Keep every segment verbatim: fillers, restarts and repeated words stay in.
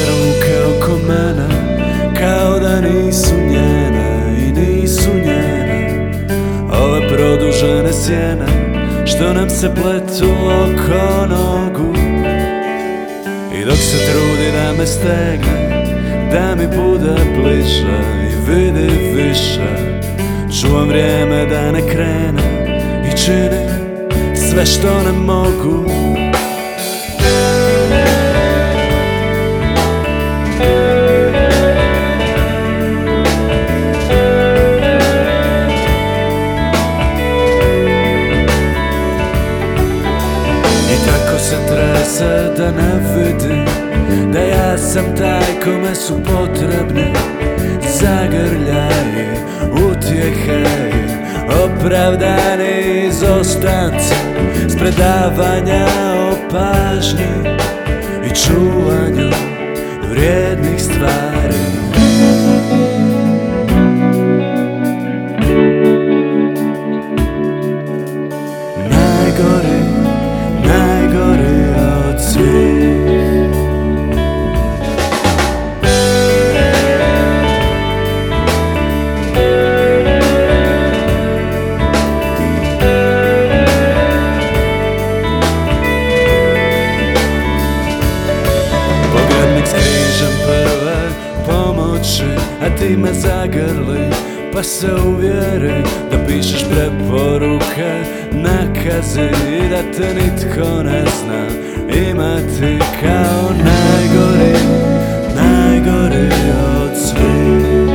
ruke oko mene, kao da nisu njene i nisu njene ove produžene sjene što nam se pletu oko nogu. I dok se trudi da me stegne, da mi bude bliže i vidi više, čuvam vrijeme da ne krene i činim sve što ne mogu. I tako se trese da ne vidi da ja sam taj kome su potrebni zagrljaji, utjehe, opravdani izostanci s predavanja o pažnji i čuvanju vrijednih stvari. Najgori, najgori od svih. S križem prve pomoći, a ti me zagrli, pa se uvjeri da pišeš preporuke, nakazi i da te nitko ne zna imati kao najgori, najgori od svih.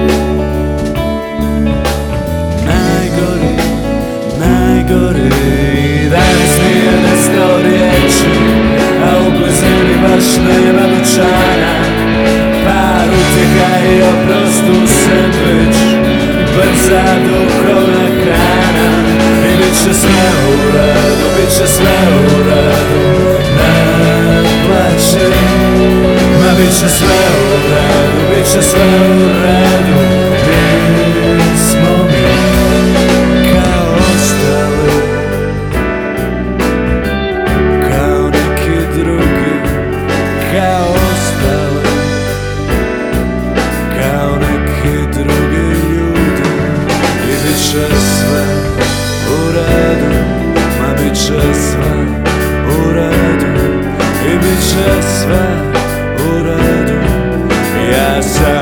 Najgori, najgori, danas nije nestao riječi, a u blizini baš nema dućana. Par utjeha i oprost u sendvič, brza duhovna hrana. I bit će sve u redu, bit će sve u redu, ne plaći. Ma bit će sve u redu, bit će sve u redu. Nismo mi kao ostali, kao neki drugi, kao ostali, kao neki drugi ljudi. I bit će sve u redu, ma bit će sve u redu. I bit će sve u redu, ja sam